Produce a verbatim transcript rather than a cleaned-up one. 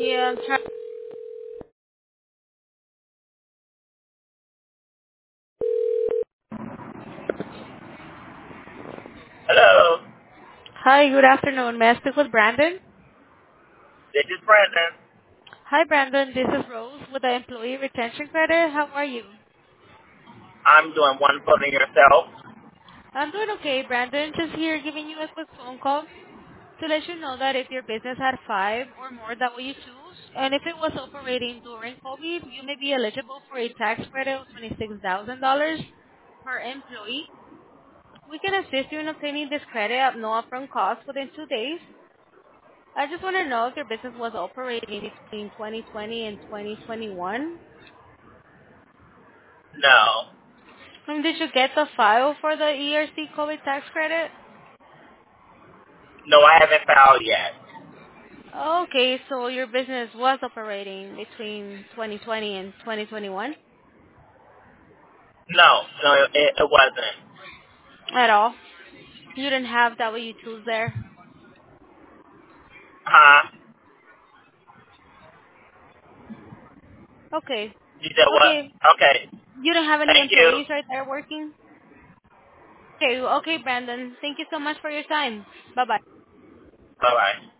um, try- Hello, Hi, good afternoon. May I speak with Brandon? this is Brandon. Hi, Brandon. This is Rose with the Employee Retention Credit. How are you? I'm doing wonderful in yourself. I'm doing okay, Brandon. Just here giving you a quick phone call to let you know that if your business had five or more W twos, and if it was operating during COVID, you may be eligible for a tax credit of twenty-six thousand dollars per employee. We can assist you in obtaining this credit at no upfront cost within two days. I just want to know if your business was operating between twenty twenty and twenty twenty-one. No, Um, did you get the file for the E R C COVID tax credit? no, I haven't filed yet. Okay, so your business was operating between twenty twenty and twenty twenty-one No, no, it, it wasn't. at all? You didn't have W twos there? Huh? Okay. You said what? Okay. Okay. You don't have any Thank you. employees right there working? Okay, okay, Brandon. Thank you so much for your time. Bye-bye. Bye bye.